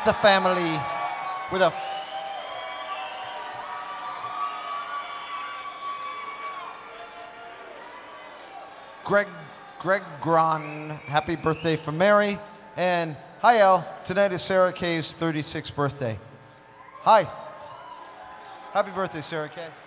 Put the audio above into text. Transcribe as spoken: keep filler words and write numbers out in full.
the family with a Greg, Greg Gron, happy birthday from Mary. And hi, Al. Tonight is Sarah Kay's thirty-sixth birthday. Hi. Happy birthday, Sarah Kay.